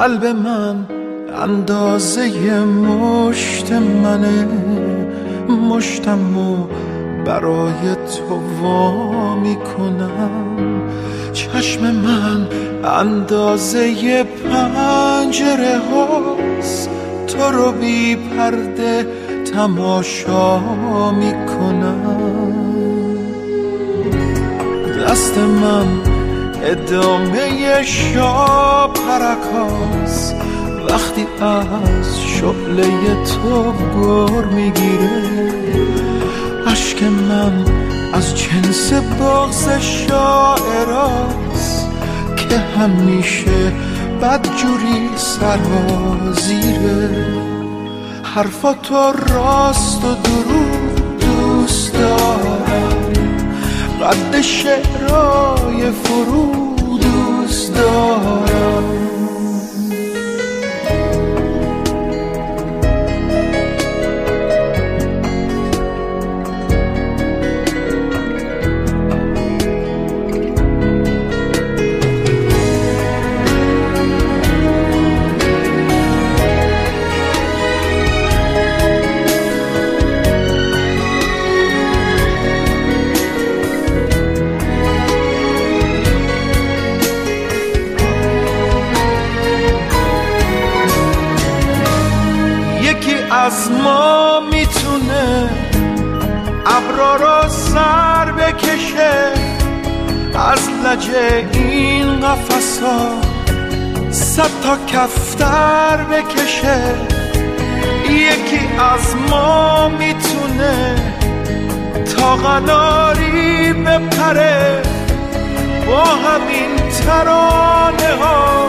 قلب من اندازه مشت منه، مشتمو برای تو وا میکنم. چشم من اندازه پنجره هاست، تو رو بی پرده تماشا میکنم. دست من ادامه شب پرکاس، وقتی از شعله تو گر میگیره. عشق من از جنس بغض شاعراست که همیشه بدجوری سرازیره. حرفاتو راست و دروغ دوست دارم، قد شعرهای فرو دوست دارم. از ما میتونه ابرا رو سر بکشه، از لجه این قفصا 100 تا کفتر بکشه. یکی از ما میتونه تا قناری بپره، با همین ترانه ها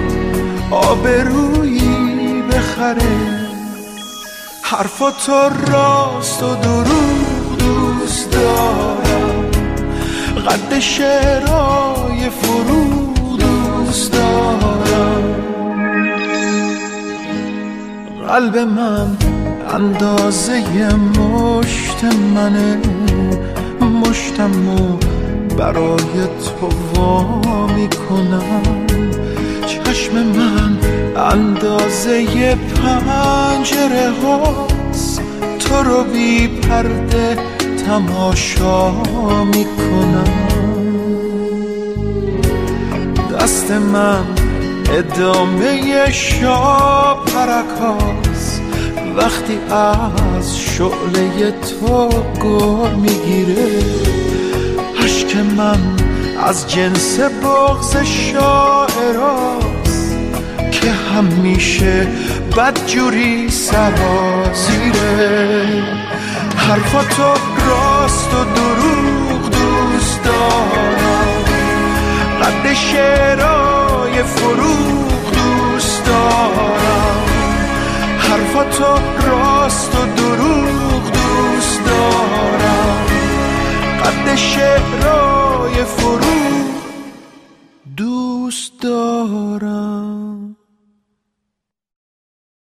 آبرویی بخره. حرفاتو راست و دروغ دوست دارم، قد شعرهای فرو دوست دارم. قلب من اندازه مشت منه، مشتمو برای تو وا میکنم. چشم من اندازه پنجره هاست، تو رو بی پرده تماشا میکنم. دست من ادامه شب پرکاس، وقتی از شعله تو گر میگیره. عشق من از جنس بغض شاعراست که همیشه بدجوری سرازیره. حرفاتو راست و دروغ دوست دارم، قد شعرهای فروغ دوست دارم. حرفاتو راست و دروغ دوست دارم، قد شعرهای فروغ دوست دارم.